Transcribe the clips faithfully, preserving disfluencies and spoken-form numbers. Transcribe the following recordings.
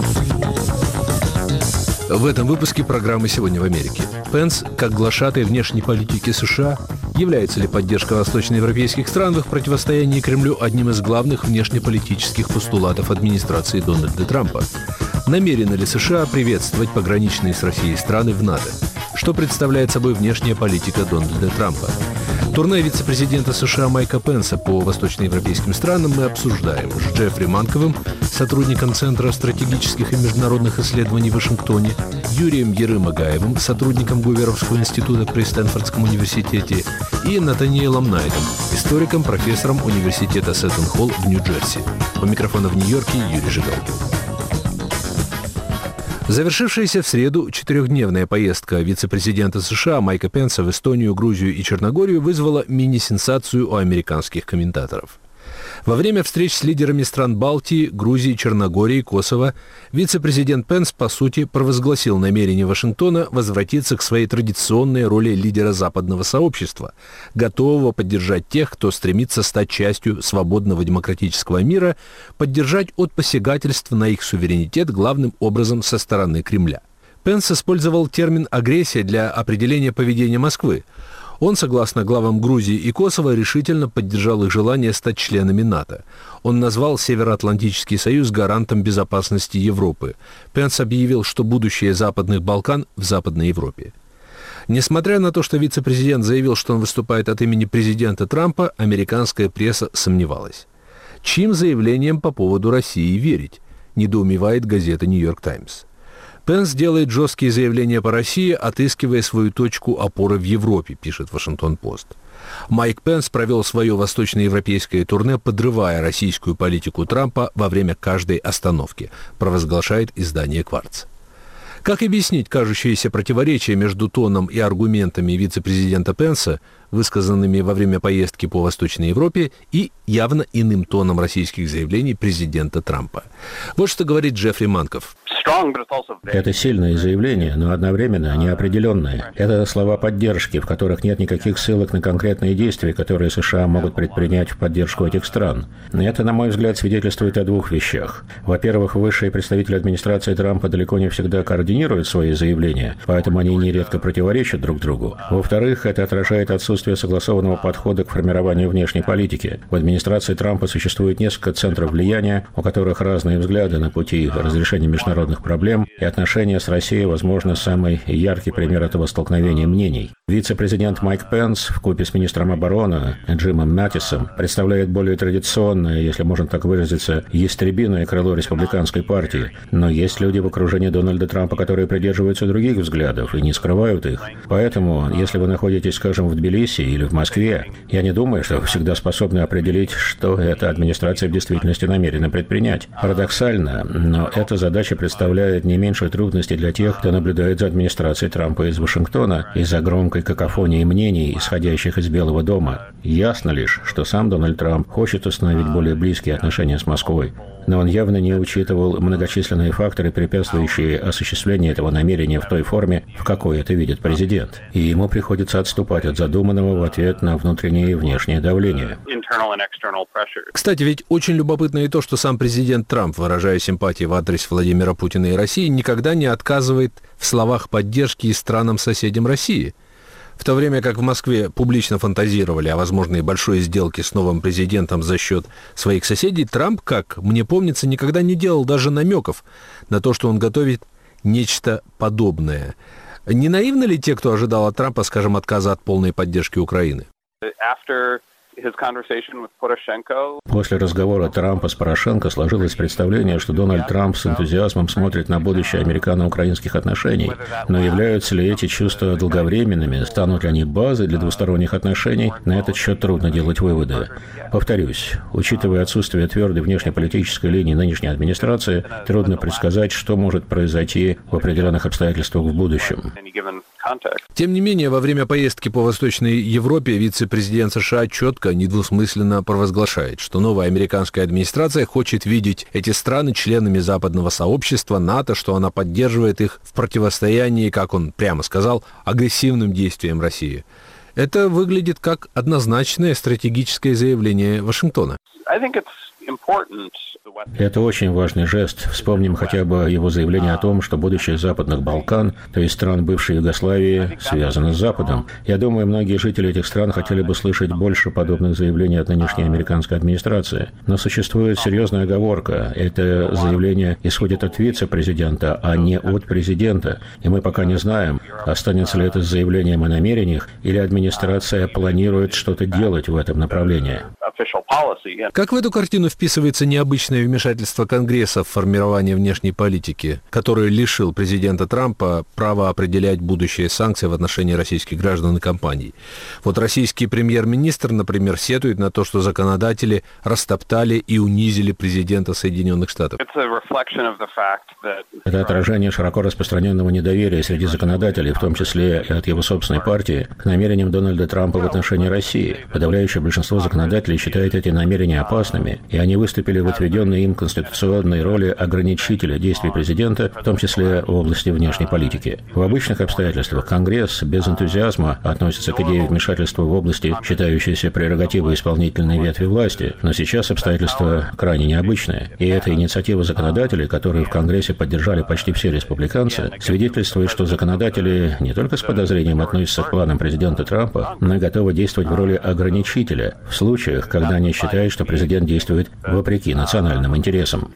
В этом выпуске программы «Сегодня в Америке». Пенс, как глашатай внешней политики США, является ли поддержка восточноевропейских стран в их противостоянии Кремлю одним из главных внешнеполитических постулатов администрации Дональда Трампа? Намерены ли США приветствовать пограничные с Россией страны в НАТО? Что представляет собой внешняя политика Дональда Трампа? Турне вице-президента США Майка Пенса по восточноевропейским странам мы обсуждаем с Джеффри Манковым, сотрудником Центра стратегических и международных исследований в Вашингтоне, Юрием Ерым-Агаевым, сотрудником Гуверовского института при Стэнфордском университете, и Натаниэлом Найтом, историком, профессором университета Сеттон-Холл в Нью-Джерси. У микрофона в Нью-Йорке Юрий Жигалкин. Завершившаяся в среду четырехдневная поездка вице-президента США Майка Пенса в Эстонию, Грузию и Черногорию вызвала мини-сенсацию у американских комментаторов. Во время встреч с лидерами стран Балтии, Грузии, Черногории, Косово вице-президент Пенс, по сути, провозгласил намерение Вашингтона возвратиться к своей традиционной роли лидера западного сообщества, готового поддержать тех, кто стремится стать частью свободного демократического мира, поддержать от посягательств на их суверенитет главным образом со стороны Кремля. Пенс использовал термин «агрессия» для определения поведения Москвы. Он, согласно главам Грузии и Косово, решительно поддержал их желание стать членами НАТО. Он назвал Североатлантический союз гарантом безопасности Европы. Пенс объявил, что будущее Западных Балкан в Западной Европе. Несмотря на то, что вице-президент заявил, что он выступает от имени президента Трампа, американская пресса сомневалась. Чьим заявлениям по поводу России верить? Недоумевает газета «Нью-Йорк Таймс». Пенс делает жесткие заявления по России, отыскивая свою точку опоры в Европе, пишет Вашингтон-Пост. Майк Пенс провел свое восточноевропейское турне, подрывая российскую политику Трампа во время каждой остановки, провозглашает издание «Кварц». Как объяснить кажущееся противоречие между тоном и аргументами вице-президента Пенса, высказанными во время поездки по Восточной Европе, и явно иным тоном российских заявлений президента Трампа? Вот что говорит Джеффри Манков. Это сильные заявления, но одновременно неопределенные. Это слова поддержки, в которых нет никаких ссылок на конкретные действия, которые США могут предпринять в поддержку этих стран. Это, на мой взгляд, свидетельствует о двух вещах. Во-первых, высшие представители администрации Трампа далеко не всегда координируют свои заявления, поэтому они нередко противоречат друг другу. Во-вторых, это отражает отсутствие согласованного подхода к формированию внешней политики. В администрации Трампа существует несколько центров влияния, у которых разные взгляды на пути разрешения международных проблем, и отношения с Россией, возможно, самый яркий пример этого столкновения мнений. Вице-президент Майк Пенс вкупе с министром обороны Джимом Маттисом представляет более традиционное, если можно так выразиться, ястребиное крыло республиканской партии. Но есть люди в окружении Дональда Трампа, которые придерживаются других взглядов и не скрывают их. Поэтому, если вы находитесь, скажем, в Тбилиси или в Москве, я не думаю, что вы всегда способны определить, что эта администрация в действительности намерена предпринять. Парадоксально, но эта задача представляет не меньшие трудности для тех, кто наблюдает за администрацией Трампа из Вашингтона из-за громкой какофонии мнений, исходящих из Белого дома. Ясно лишь, что сам Дональд Трамп хочет установить более близкие отношения с Москвой, но он явно не учитывал многочисленные факторы, препятствующие осуществлению этого намерения в той форме, в какой это видит президент. И ему приходится отступать от задуманного в ответ на внутреннее и внешнее давление. Кстати, ведь очень любопытно и то, что сам президент Трамп, выражая симпатии в адрес Владимира Путина и России, никогда не отказывает в словах поддержки и странам-соседям России. В то время как в Москве публично фантазировали о возможной большой сделке с новым президентом за счет своих соседей, Трамп, как мне помнится, никогда не делал даже намеков на то, что он готовит нечто подобное. Не наивны ли те, кто ожидал от Трампа, скажем, отказа от полной поддержки Украины? После разговора Трампа с Порошенко сложилось представление, что Дональд Трамп с энтузиазмом смотрит на будущее американо-украинских отношений. Но являются ли эти чувства долговременными, станут ли они базой для двусторонних отношений, на этот счет трудно делать выводы. Повторюсь, учитывая отсутствие твердой внешнеполитической линии нынешней администрации, трудно предсказать, что может произойти в определенных обстоятельствах в будущем. Тем не менее, во время поездки по Восточной Европе вице-президент США четко, недвусмысленно провозглашает, что новая американская администрация хочет видеть эти страны членами западного сообщества НАТО, что она поддерживает их в противостоянии, как он прямо сказал, агрессивным действиям России. Это выглядит как однозначное стратегическое заявление Вашингтона. Это очень важный жест. Вспомним хотя бы его заявление о том, что будущее Западных Балкан, то есть стран бывшей Югославии, связано с Западом. Я думаю, многие жители этих стран хотели бы слышать больше подобных заявлений от нынешней американской администрации. Но существует серьезная оговорка. Это заявление исходит от вице-президента, а не от президента. И мы пока не знаем, останется ли это с заявлением о намерениях, или администрация планирует что-то делать в этом направлении. Как в эту картину вписывается необычное вмешательство Конгресса в формирование внешней политики, которое лишил президента Трампа права определять будущие санкции в отношении российских граждан и компаний? Вот российский премьер-министр, например, сетует на то, что законодатели растоптали и унизили президента Соединенных Штатов. Это отражение широко распространенного недоверия среди законодателей, в том числе и от его собственной партии, к намерениям Дональда Трампа в отношении России. Подавляющее большинство законодателей считает эти намерения опасными, и они выступили в отведенной им конституционной роли ограничителя действий президента, в том числе в области внешней политики. В обычных обстоятельствах Конгресс без энтузиазма относится к идее вмешательства в области, считающейся прерогативой исполнительной ветви власти, но сейчас обстоятельства крайне необычные. И эта инициатива законодателей, которую в Конгрессе поддержали почти все республиканцы, свидетельствует, что законодатели не только с подозрением относятся к планам президента Трампа, но и готовы действовать в роли ограничителя в случаях, когда они считают, что президент действует вопреки национальным интересам.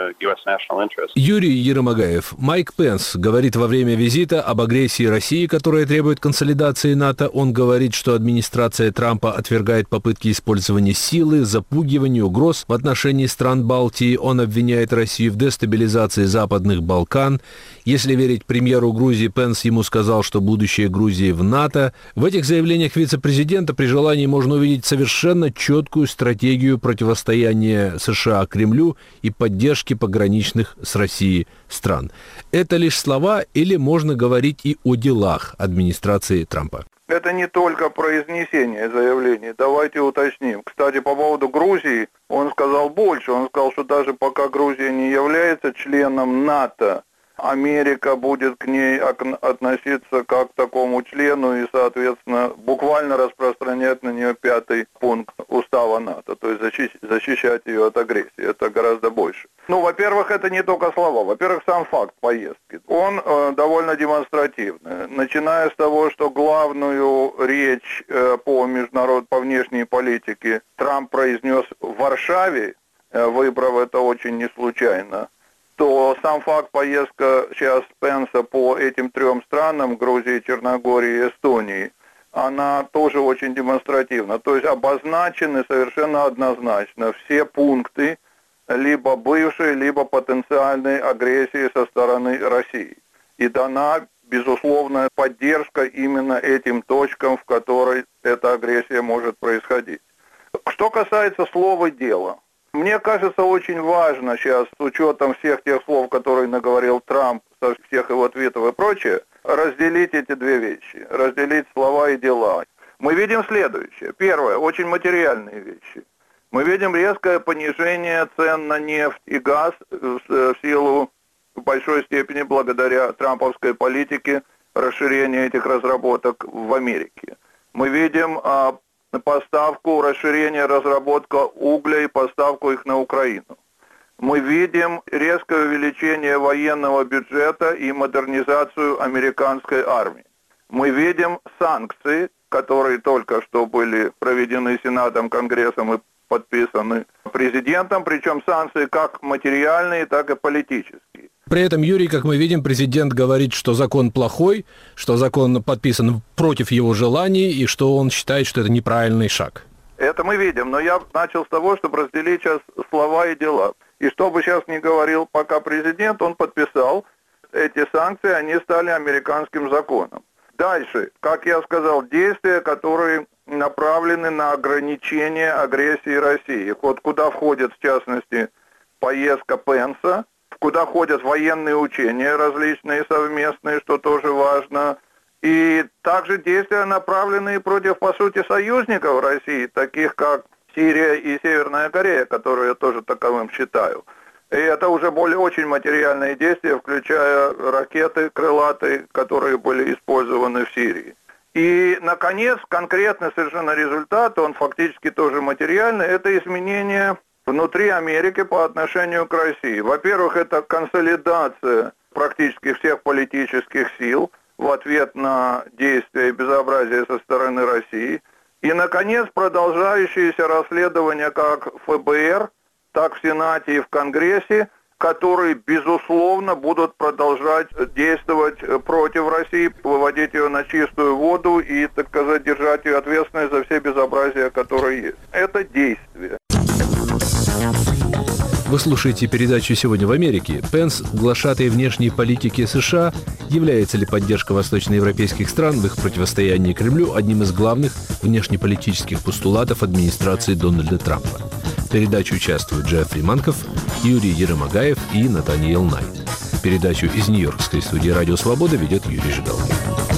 Юрий Еромагаев. Майк Пенс говорит во время визита об агрессии России, которая требует консолидации НАТО. Он говорит, что администрация Трампа отвергает попытки использования силы, запугивания, угроз в отношении стран Балтии. Он обвиняет Россию в дестабилизации Западных Балкан. Если верить премьеру Грузии, Пенс ему сказал, что будущее Грузии в НАТО. В этих заявлениях вице-президента при желании можно увидеть совершенно четкую стратегию противостояния США Кремлю и поддержки пограничных с Россией стран. Это лишь слова или можно говорить и о делах администрации Трампа? Это не только произнесение заявлений. Давайте уточним. Кстати, по поводу Грузии, он сказал больше. Он сказал, что даже пока Грузия не является членом НАТО, Америка будет к ней относиться как к такому члену и, соответственно, буквально распространять на нее пятый пункт устава НАТО, то есть защищать ее от агрессии. Это гораздо больше. Ну, во-первых, это не только слова. Во-первых, сам факт поездки. Он э, довольно демонстративный. Начиная с того, что главную речь э, по международной, по внешней политике Трамп произнес в Варшаве, э, выбрав это очень не случайно, то сам факт поездка сейчас Пенса по этим трем странам, Грузии, Черногории и Эстонии, она тоже очень демонстративна. То есть обозначены совершенно однозначно все пункты либо бывшей, либо потенциальной агрессии со стороны России. И дана безусловная поддержка именно этим точкам, в которой эта агрессия может происходить. Что касается слова и дела. Мне кажется, очень важно сейчас, с учетом всех тех слов, которые наговорил Трамп, со всех его твитов и прочее, разделить эти две вещи, разделить слова и дела. Мы видим следующее. Первое, очень материальные вещи. Мы видим резкое понижение цен на нефть и газ в силу в большой степени благодаря трамповской политике расширения этих разработок в Америке. Мы видим а, поставку, расширение, разработка угля и поставку их на Украину. Мы видим резкое увеличение военного бюджета и модернизацию американской армии. Мы видим санкции, которые только что были проведены Сенатом, Конгрессом и подписаны президентом, причем санкции как материальные, так и политические. При этом, Юрий, как мы видим, президент говорит, что закон плохой, что закон подписан против его желаний и что он считает, что это неправильный шаг. Это мы видим, но я начал с того, чтобы разделить сейчас слова и дела. И что бы сейчас ни говорил пока президент, он подписал эти санкции, они стали американским законом. Дальше, как я сказал, действия, которые направлены на ограничение агрессии России. Вот куда входит, в частности, поездка Пенса, куда ходят военные учения различные совместные, что тоже важно. И также действия, направленные против, по сути, союзников России, таких как Сирия и Северная Корея, которые я тоже таковым считаю. И это уже более очень материальные действия, включая ракеты крылатые, которые были использованы в Сирии. И, наконец, конкретный совершенно результат, он фактически тоже материальный, это изменение внутри Америки по отношению к России. Во-первых, это консолидация практически всех политических сил в ответ на действия и безобразие со стороны России. И, наконец, продолжающиеся расследования как эф бэ эр, так в Сенате и в Конгрессе, которые, безусловно, будут продолжать действовать против России, выводить ее на чистую воду и, так сказать, держать ее ответственной за все безобразия, которые есть. Это действие. Вы слушаете передачу «Сегодня в Америке». Пенс – глашатай внешней политики США. Является ли поддержка восточноевропейских стран в их противостоянии Кремлю одним из главных внешнеполитических постулатов администрации Дональда Трампа? В передаче участвуют Джеффри Манков, Юрий Еромагаев и Натаниэл Найт. Передачу из Нью-Йоркской студии «Радио Свобода» ведет Юрий Жигалкин.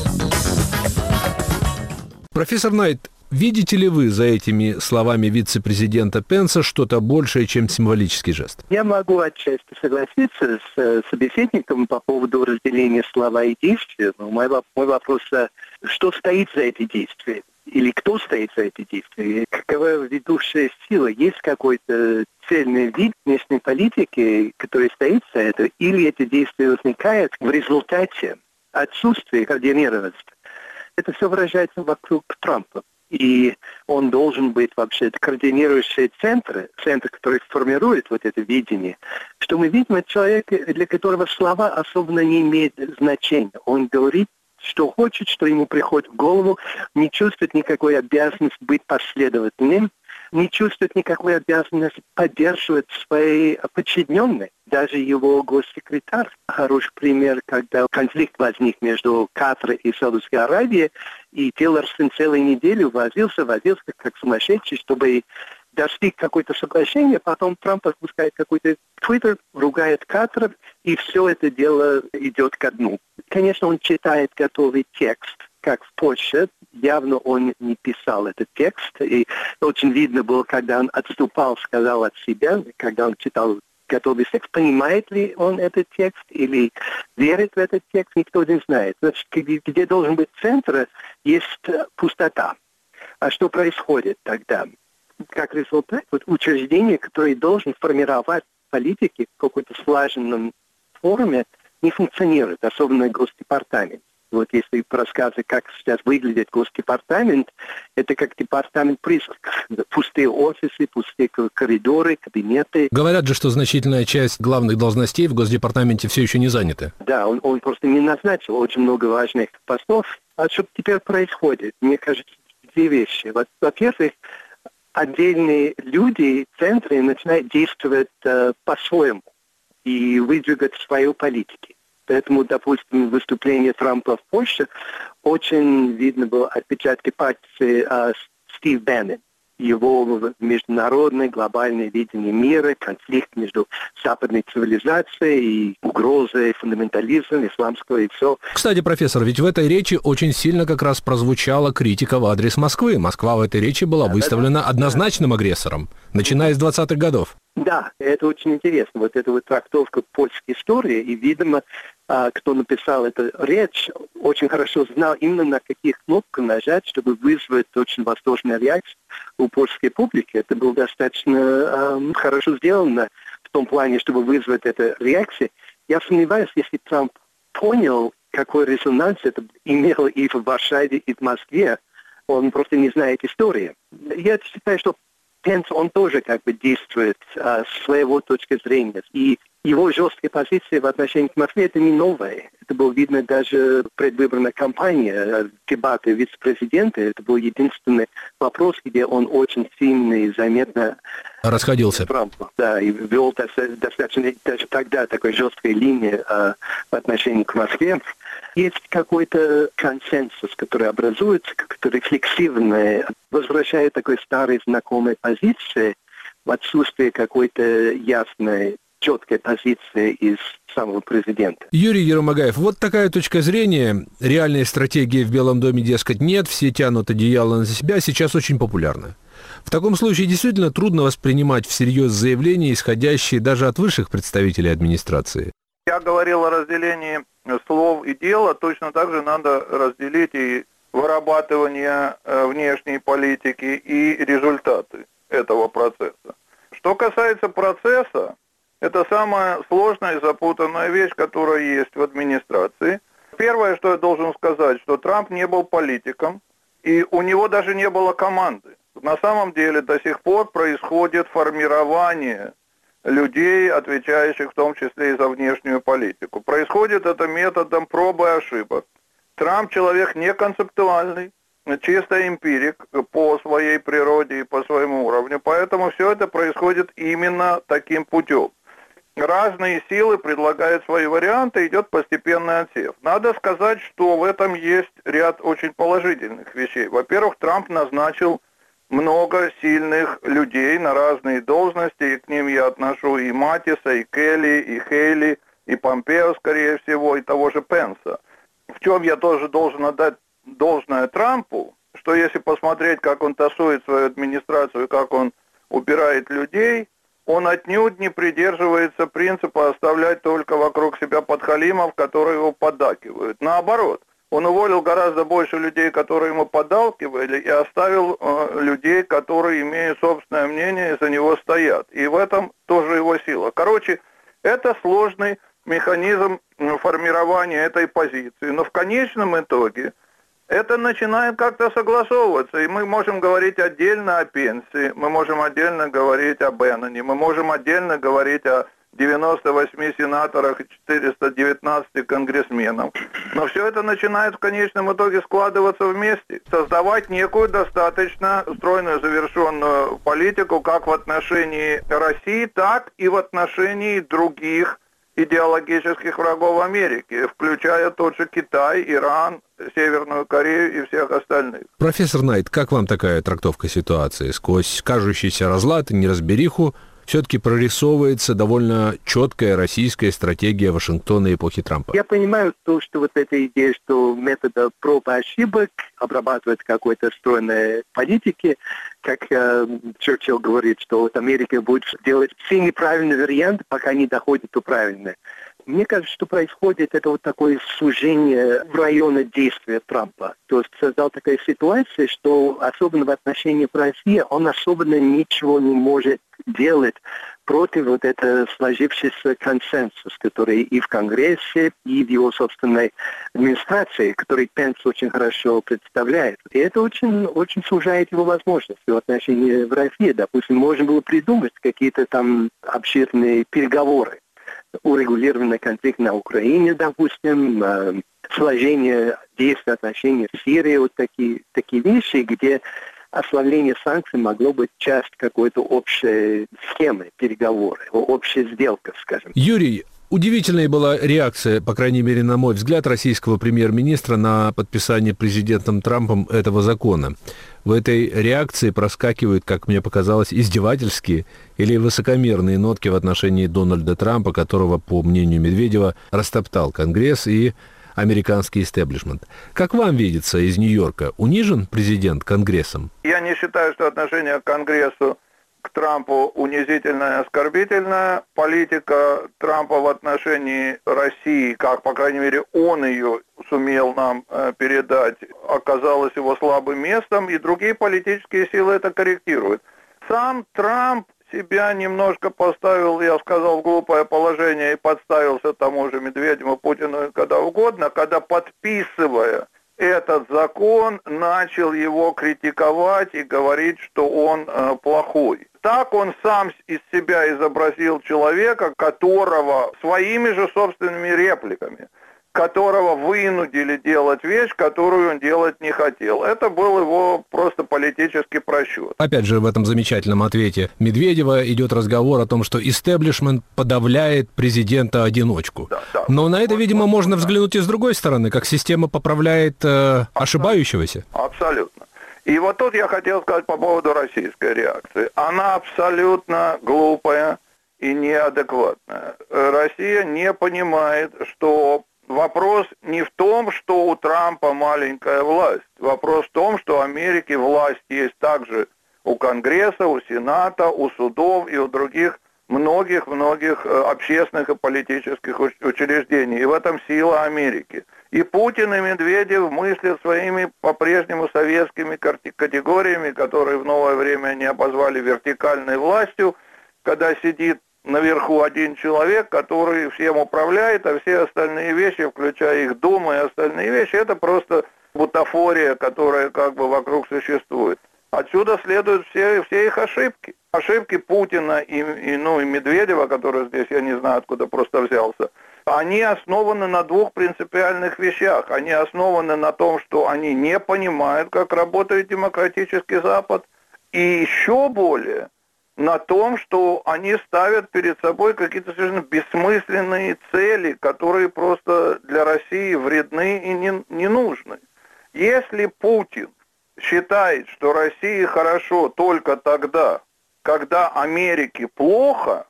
Профессор Найт, видите ли вы за этими словами вице-президента Пенса что-то большее, чем символический жест? Я могу отчасти согласиться с собеседником по поводу разделения слова и действия. Но мой, мой вопрос, что стоит за эти действия? Или кто стоит за эти действия? Какова ведущая сила? Есть какой-то цельный вид внешней политики, который стоит за это? Или эти действия возникают в результате отсутствия координированности? Это все выражается вокруг Трампа. И он должен быть вообще координирующий центр, центр, который формирует вот это видение. Что мы видим, это человек, для которого слова особенно не имеют значения. Он говорит, что хочет, что ему приходит в голову, не чувствует никакой обязанности быть последовательным, не чувствует никакой обязанности поддерживать свои подчиненные. Даже его госсекретарь, хороший пример, когда конфликт возник между Катаром и Саудовской Аравией, и Тиллерсон целую неделю возился, возился как сумасшедший, чтобы достиг какое-то соглашение, потом Трамп отпускает какой-то твиттер, ругает Катар, и все это дело идет ко дну. Конечно, он читает готовый текст, как в почте. Явно он не писал этот текст, и очень видно было, когда он отступал, сказал от себя, когда он читал готовый текст, понимает ли он этот текст или верит в этот текст, никто не знает. Значит, где, где должен быть центр, есть пустота. А что происходит тогда? Как результат, вот учреждение, которое должен формировать политики в какой-то слаженном форме, не функционирует, особенно Госдепартамент. Вот если рассказывать, как сейчас выглядит Госдепартамент, это как департамент призраков. Пустые офисы, пустые коридоры, кабинеты. Говорят же, что значительная часть главных должностей в Госдепартаменте все еще не заняты. Да, он, он просто не назначил очень много важных постов. А что теперь происходит? Мне кажется, две вещи. Во-первых, отдельные люди, центры начинают действовать э, по-своему и выдвигать свою политику. Поэтому, допустим, выступление Трампа в Польше очень видно было отпечатки пальцев э, Стив Беннон. Его международное глобальное видение мира, конфликт между западной цивилизацией и угрозой фундаментализма, исламского и все. Кстати, профессор, ведь в этой речи очень сильно как раз прозвучала критика в адрес Москвы. Москва в этой речи была да, выставлена да, однозначным да. агрессором, начиная с двадцатых годов. Да, это очень интересно. Вот эта вот трактовка польской истории, и, видимо, кто написал эту речь, очень хорошо знал именно на каких кнопках нажать, чтобы вызвать очень восторженную реакцию у польской публики. Это было достаточно э, хорошо сделано в том плане, чтобы вызвать эту реакцию. Я сомневаюсь, если Трамп понял, какой резонанс это имело и в Варшаве, и в Москве, он просто не знает истории. Я считаю, что Пенс, он тоже как бы действует а, с своего точки зрения. И его жесткая позиция в отношении к Москве – это не новая. Это было видно даже в предвыборной кампании, дебаты вице-президента. Это был единственный вопрос, где он очень сильно и заметно расходился. Трампа. Да, и вел достаточно даже тогда такой жесткой линии а, в отношении к Москве. Есть какой-то консенсус, который образуется, который рефлексивный, возвращает такой старой знакомой позиции в отсутствие какой-то ясной, четкой позиции из самого президента. Юрий Еромагаев, вот такая точка зрения. Реальной стратегии в Белом доме, дескать, нет, все тянут одеяло на себя, сейчас очень популярна. В таком случае действительно трудно воспринимать всерьез заявления, исходящие даже от высших представителей администрации. Я говорил о разделении слов и дела, точно так же надо разделить и вырабатывание внешней политики, и результаты этого процесса. Что касается процесса, это самая сложная и запутанная вещь, которая есть в администрации. Первое, что я должен сказать, что Трамп не был политиком, и у него даже не было команды. На самом деле до сих пор происходит формирование людей, отвечающих в том числе и за внешнюю политику. Происходит это методом пробы и ошибок. Трамп человек не концептуальный, чисто эмпирик по своей природе и по своему уровню, поэтому все это происходит именно таким путем. Разные силы предлагают свои варианты, идет постепенный отсев. Надо сказать, что в этом есть ряд очень положительных вещей. Во-первых, Трамп назначил много сильных людей на разные должности, и к ним я отношу и Матиса, и Келли, и Хейли, и Помпео, скорее всего, и того же Пенса. В чем я тоже должен отдать должное Трампу, что если посмотреть, как он тасует свою администрацию, как он убирает людей, он отнюдь не придерживается принципа оставлять только вокруг себя подхалимов, которые его поддакивают. Наоборот, он уволил гораздо больше людей, которые ему поддакивали, и оставил э, людей, которые имеют собственное мнение и за него стоят. И в этом тоже его сила. Короче, это сложный механизм формирования этой позиции. Но в конечном итоге это начинает как-то согласовываться, и мы можем говорить отдельно о Пенсе, мы можем отдельно говорить об Бенноне, мы можем отдельно говорить о девяноста восьми сенаторах и четырёхстах девятнадцати конгрессменах. Но все это начинает в конечном итоге складываться вместе, создавать некую достаточно стройную, завершенную политику как в отношении России, так и в отношении других идеологических врагов Америки, включая тот же Китай, Иран, Северную Корею и всех остальных. Профессор Найт, как вам такая трактовка ситуации? Сквозь кажущийся разлад и неразбериху все-таки прорисовывается довольно четкая российская стратегия Вашингтона эпохи Трампа. Я понимаю то, что вот эта идея, что метода проб и ошибок обрабатывать какой-то стройной политики, как э, Черчилль говорит, что вот Америка будет делать все неправильные варианты, пока не доходит до правильного. Мне кажется, что происходит это вот такое сужение в районе действия Трампа. То есть создал такая ситуация, что особенно в отношении России он особенно ничего не может делать против вот этого сложившегося консенсуса, который и в Конгрессе, и в его собственной администрации, который Пенс очень хорошо представляет. И это очень, очень сужает его возможности в отношении России. Допустим, можно было придумать какие-то там обширные переговоры, урегулированный конфликт на Украине, допустим, э, сложение действий отношений в Сирии, вот такие, такие вещи, где ослабление санкций могло быть часть какой-то общей схемы переговоры, общая сделка, скажем. Юрий, удивительной была реакция, по крайней мере, на мой взгляд, российского премьер-министра на подписание президентом Трампом этого закона. В этой реакции проскакивают, как мне показалось, издевательские или высокомерные нотки в отношении Дональда Трампа, которого, по мнению Медведева, растоптал Конгресс и американский истеблишмент. Как вам видится из Нью-Йорка, унижен президент Конгрессом? Я не считаю, что отношение к Конгрессу к Трампу унизительная и оскорбительная. Политика Трампа в отношении России, как, по крайней мере, он ее сумел нам э, передать, оказалась его слабым местом, и другие политические силы это корректируют. Сам Трамп себя немножко поставил, я сказал, в глупое положение и подставился тому же Медведеву, Путину, когда угодно, когда, подписывая этот закон, начал его критиковать и говорить, что он э, плохой. Так он сам из себя изобразил человека, которого своими же собственными репликами, которого вынудили делать вещь, которую он делать не хотел. Это был его просто политический просчет. Опять же, в этом замечательном ответе Медведева идет разговор о том, что истеблишмент подавляет президента-одиночку. Да, да. Но на это, видимо, можно взглянуть и с другой стороны, как система поправляет э, ошибающегося. Абсолютно. И вот тут я хотел сказать по поводу российской реакции. Она абсолютно глупая и неадекватная. Россия не понимает, что вопрос не в том, что у Трампа маленькая власть. Вопрос в том, что в Америке власть есть также у Конгресса, у Сената, у судов и у других многих-многих общественных и политических учреждений. И в этом сила Америки. И Путин, и Медведев мыслят своими по-прежнему советскими категориями, которые в новое время они обозвали вертикальной властью, когда сидит наверху один человек, который всем управляет, а все остальные вещи, включая их думы и остальные вещи, это просто бутафория, которая как бы вокруг существует. Отсюда следуют все, все их ошибки. Ошибки Путина и, и, ну, и Медведева, который здесь, я не знаю, откуда просто взялся, они основаны на двух принципиальных вещах. Они основаны на том, что они не понимают, как работает демократический Запад, и еще более на том, что они ставят перед собой какие-то совершенно бессмысленные цели, которые просто для России вредны и не, не нужны. Если Путин считает, что России хорошо только тогда, когда Америке плохо,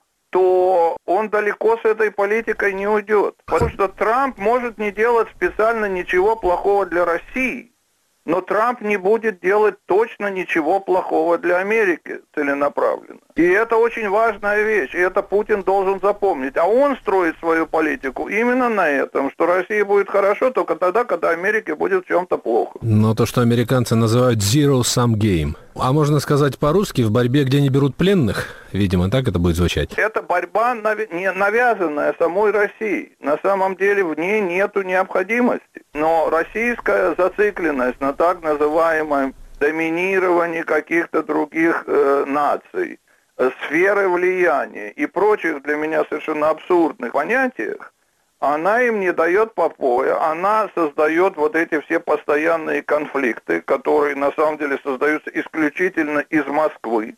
то он далеко с этой политикой не уйдет. Потому что Трамп может не делать специально ничего плохого для России, но Трамп не будет делать точно ничего плохого для Америки целенаправленно. И это очень важная вещь, и это Путин должен запомнить. А он строит свою политику именно на этом, что России будет хорошо только тогда, когда Америке будет в чем-то плохо. Но то, что американцы называют zero-sum game. А можно сказать по-русски, в борьбе, где не берут пленных? Видимо, так это будет звучать. Это борьба, не навязанная самой Россией. На самом деле в ней нету необходимости. Но российская зацикленность на так называемом доминировании каких-то других э, наций, сферы влияния и прочих для меня совершенно абсурдных понятиях, она им не дает покоя, она создает вот эти все постоянные конфликты, которые на самом деле создаются исключительно из Москвы.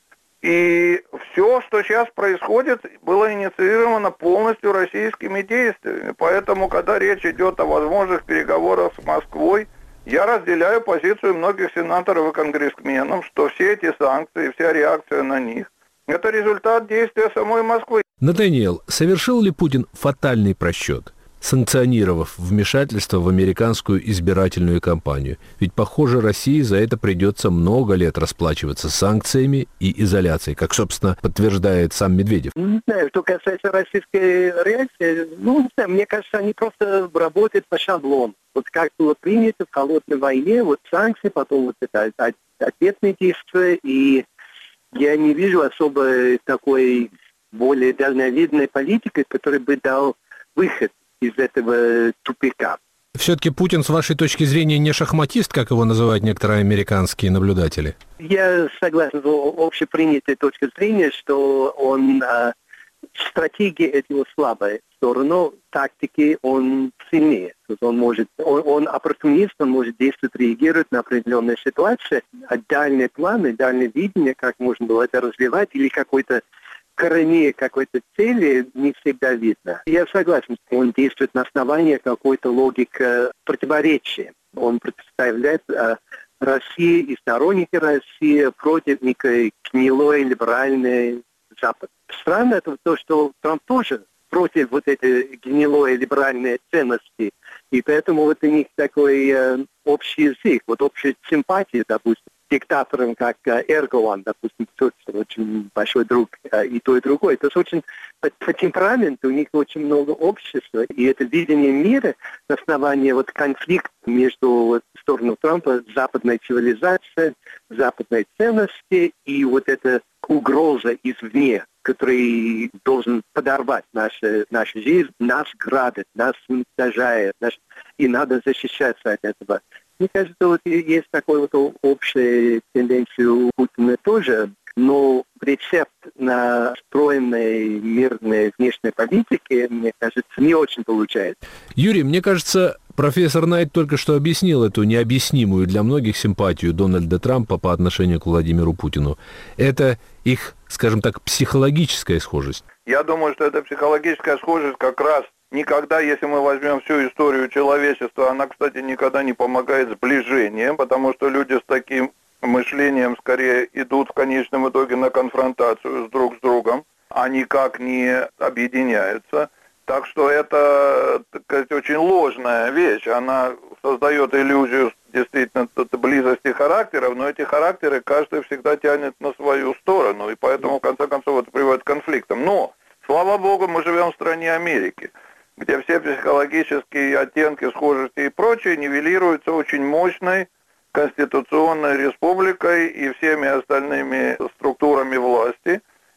И все, что сейчас происходит, было инициировано полностью российскими действиями. Поэтому, когда речь идет о возможных переговорах с Москвой, я разделяю позицию многих сенаторов и конгрессменов, что все эти санкции, вся реакция на них, это результат действия самой Москвы. Натаниэл, совершил ли Путин фатальный просчет, санкционировав вмешательство в американскую избирательную кампанию? Ведь, похоже, России за это придется много лет расплачиваться санкциями и изоляцией, как, собственно, подтверждает сам Медведев. Не знаю, что касается российской реакции, ну, не знаю, мне кажется, они просто работают по шаблону. Вот как было принято в холодной войне, вот санкции, потом вот это ответные действия, и я не вижу особо такой более дальновидной политики, которая бы дал выход из этого тупика. Все-таки Путин, с вашей точки зрения, не шахматист, как его называют некоторые американские наблюдатели? Я согласен с общепринятой точкой зрения, что он а, стратегия этого слабая сторону, тактики он сильнее. Он может, он, он оппортунист, он может действовать, реагировать на определенные ситуации, а дальние планы, дальнее видение, как можно было это развивать, или какой-то корней какой-то цели не всегда видно. Я согласен, что он действует на основании какой-то логики противоречия. Он представляет э, Россию и сторонники России против некой гнилой либеральной Запада. Странно это то, что Трамп тоже против вот этой гнилой либеральной ценности, и поэтому вот у них такой э, общий язык, вот общая симпатия, допустим, диктаторам, как Эрдоган, допустим, очень большой друг и то, и другое. То есть очень по, по темпераменту у них очень много общества, и это видение мира на основании вот конфликта между вот, стороной Трампа, западной цивилизацией, западной ценности и вот эта угроза извне, который должен подорвать нашу, нашу жизнь, нас грабит, нас уничтожает, наш, и надо защищаться от этого. Мне кажется, вот есть такой вот общая тенденция у Путина тоже, но рецепт на стройной мирной внешней политике, мне кажется, не очень получается. Юрий, мне кажется, профессор Найт только что объяснил эту необъяснимую для многих симпатию Дональда Трампа по отношению к Владимиру Путину. Это их, скажем так, психологическая схожесть. Я думаю, что эта психологическая схожесть как раз никогда, если мы возьмем всю историю человечества, она, кстати, никогда не помогает сближением, потому что люди с таким мышлением скорее идут в конечном итоге на конфронтацию с друг с другом, а никак не объединяются. Так что это, так сказать, очень ложная вещь. Она создает иллюзию действительно близости характеров, но эти характеры каждый всегда тянет на свою сторону, и поэтому, в конце концов, это приводит к конфликтам. Но, слава богу, мы живем в стране Америки, где все психологические оттенки схожести и прочее нивелируются очень мощной конституционной республикой и всеми остальными структурами власти.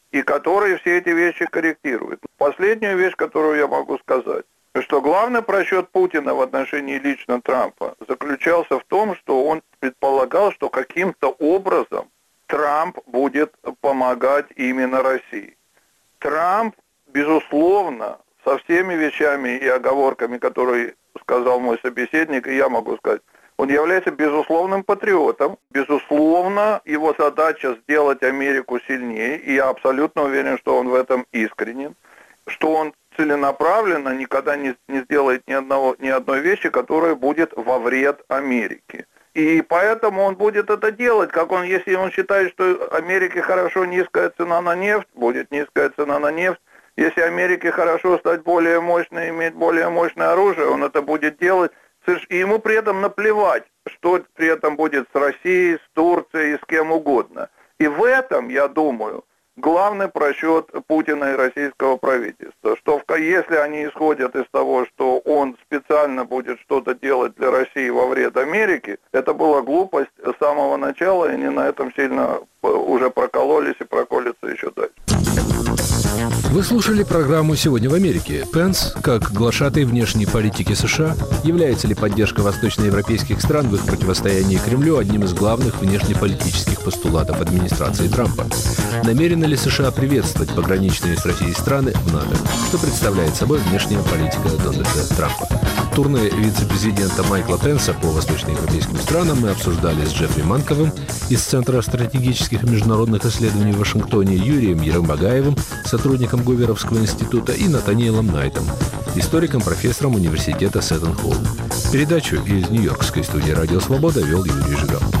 и который все эти вещи корректирует. Последнюю вещь, которую я могу сказать, что главный просчет Путина в отношении лично Трампа заключался в том, что он предполагал, что каким-то образом Трамп будет помогать именно России. Трамп, безусловно, со всеми вещами и оговорками, которые сказал мой собеседник, и я могу сказать, он является безусловным патриотом. Безусловно, его задача сделать Америку сильнее, и я абсолютно уверен, что он в этом искренен, что он целенаправленно никогда не, не сделает ни, одного, ни одной вещи, которая будет во вред Америке. И поэтому он будет это делать, как он, если он считает, что Америке хорошо низкая цена на нефть, будет низкая цена на нефть. Если Америке хорошо стать более мощной, иметь более мощное оружие, он это будет делать. И ему при этом наплевать, что при этом будет с Россией, с Турцией, с кем угодно. И в этом, я думаю, главный просчет Путина и российского правительства, что если они исходят из того, что он специально будет что-то делать для России во вред Америки, это была глупость с самого начала, и они на этом сильно уже прокололись и проколятся еще дальше. Вы слушали программу «Сегодня в Америке». Пенс, как глашатай внешней политики США, является ли поддержка восточноевропейских стран в их противостоянии Кремлю одним из главных внешнеполитических постулатов администрации Трампа? Намерены ли США приветствовать пограничные с Россией страны в НАТО? Что представляет собой внешняя политика Дональда Трампа? Турне вице-президента Майкла Пенса по восточноевропейским странам мы обсуждали с Джеффри Манковым из Центра стратегических и международных исследований в Вашингтоне, Юрием Еромбагаевым, сотрудником Говеровского института, и Натаниэлом Найтом, историком, профессором университета Сеттон-Холл. Передачу из Нью-Йоркской студии «Радио Свобода» вел Юрий Жигал.